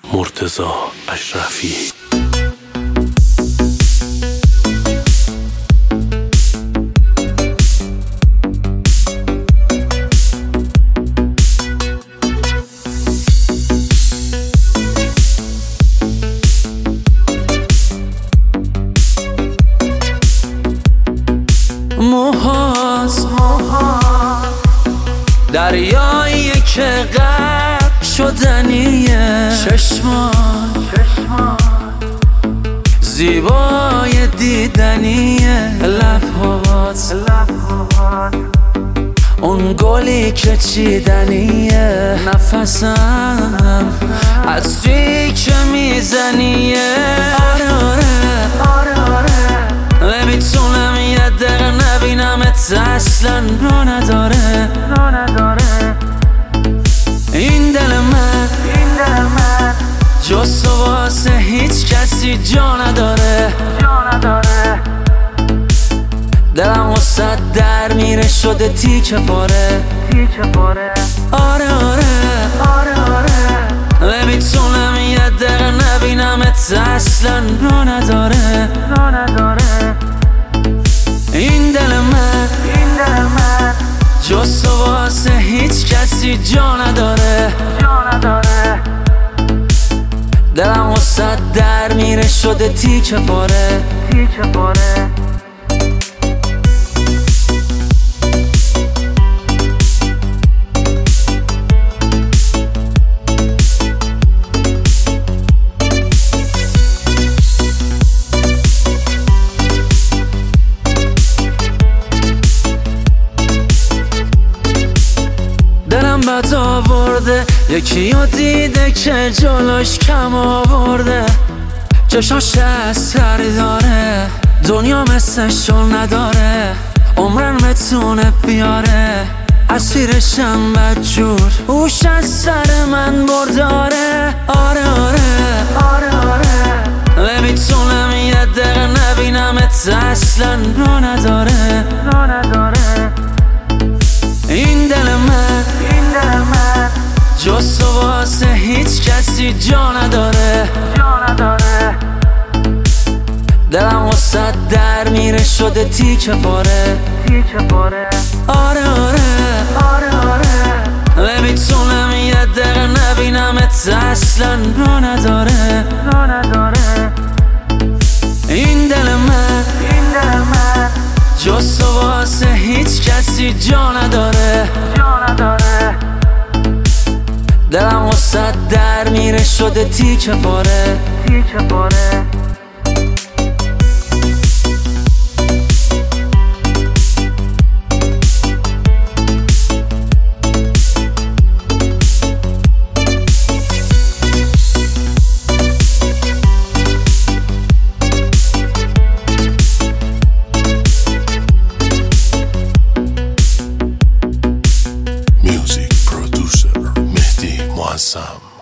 مرتضی اشرفی. موهاست دریایی که غرق شدنیه، چشمان زیبای دیدنیه، لبهات اون گلی که چیدنیه، نفسم عطری که میزنیه. آره نمیتونم یه دقیقه نبینمت، اصلا رو نداره این دل من جز تو واسه هیچ کسی جا نداره. دلم واسه در میره شده تیکه پاره. آره نمیتونم یه دقیقه نبینمت، اصلا رو نداره این دل من جز تو واسه هیچ کسی جا نداره. دلم واسه در میره شده تیکه پاره. دلم بد آورده، یکی رو دیده که جلوش کم آورده، چشاش اثر داره، دنیا مثلشو نداره، عمرن بتونه بیاره، اسیرشم بدجور، اوش از سر من برداره. آره نمیتونم یه دقیقه نبینمت، اصلا رو نداره این دل من جز تو واسه هیچ کسی جا نداره. دلم واسه در میره شده تیکه پاره. آره نمیتونم یه دقیقه نبینمت، اصلا رو نداره این دل من جز تو واسه هیچ کسی جا نداره. دلم واسه در میره شده تیکه پاره. Music producer Mehdi Muazzam.